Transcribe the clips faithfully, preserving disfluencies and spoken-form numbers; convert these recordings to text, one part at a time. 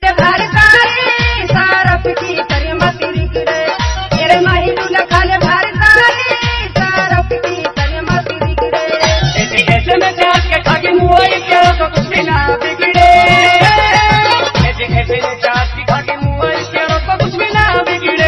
खाले भारतारी सारा पिटी करे मती बिगड़े तेरे माही दूल्हा खाले भारतारी सारा पिटी करे मती बिगड़े ऐसे ऐसे में चाट के खाके मुआई क्या तो कुछ भी ना बिगड़े ऐसे ऐसे में चाट के खाके मुआई क्या तो कुछ भी ना बिगड़े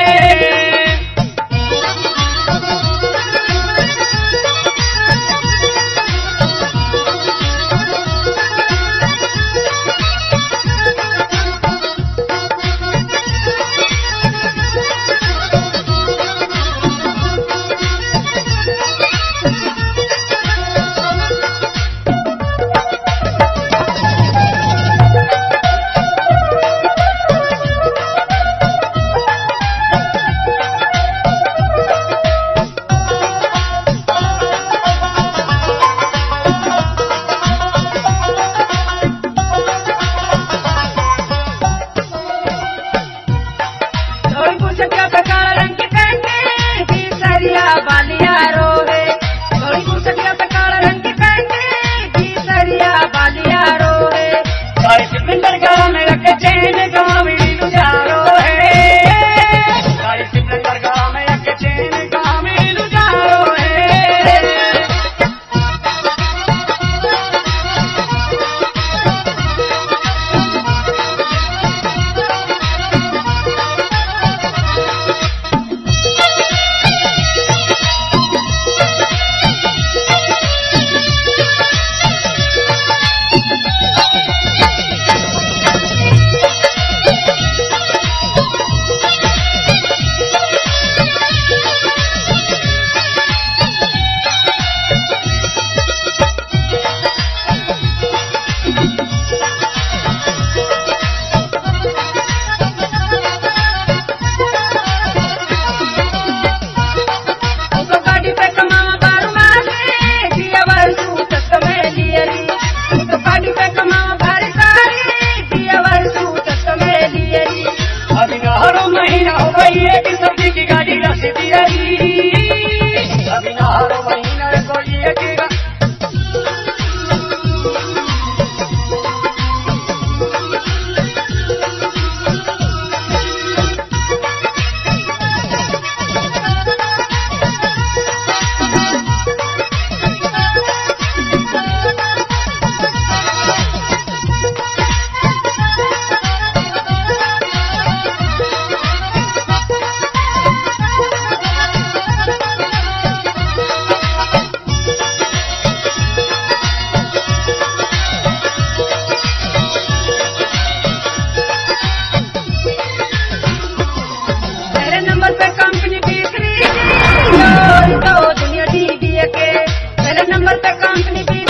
बालिया रोवे थोड़ी कुसटिया पे काला रंग के कहते घीसरिया बालिया रोवे सारे सिमंदर गाँव में रख चैन गाँव में लुजारो है सारे सिमंदर गाँव में रख चैन गाँव में लुजारो है महीना हो गई है कि सब्जी की गाड़ी रस दिया अभी ना हर महीना कोई है कि नंबर पे कंपनी भी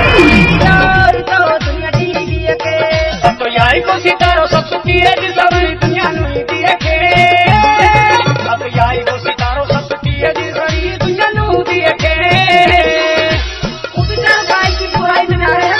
तो दुनिया टीवी के तो याई को सितारो सब सुखी है जी सब दुनिया नहीं देखे अब याई को सितारो सब सुखी है जी सारी दुनिया नहीं देखे उधर भाई की बुराई में ना रहे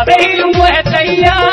तेरी मुँह तैयार